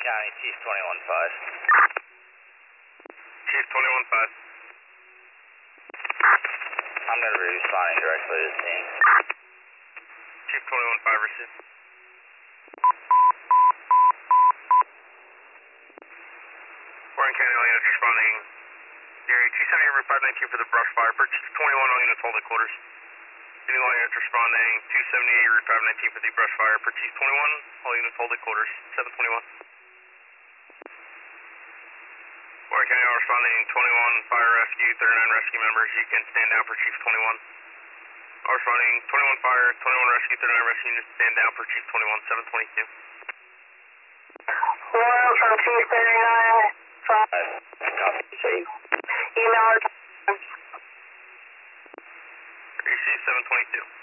County, Chief 21-5. Chief 21-5. I'm going to be responding directly to the scene. Chief 21-5 received. Warren County, all units responding. Area 270 over 519 for the brush fire. For Chief 21, all units hold at quarters. Getting all units responding. 270 over 519 for the brush fire. For Chief 21, all units hold at quarters. 721. Warren County, all responding. 21 fire rescue, 39 rescue members. You can stand down for Chief 21. All responding. 21 fire, 21 rescue, 39 rescue units stand down for Chief 21. 722. One from Chief 39. 5. Copy, Chief. Email. Receive 722.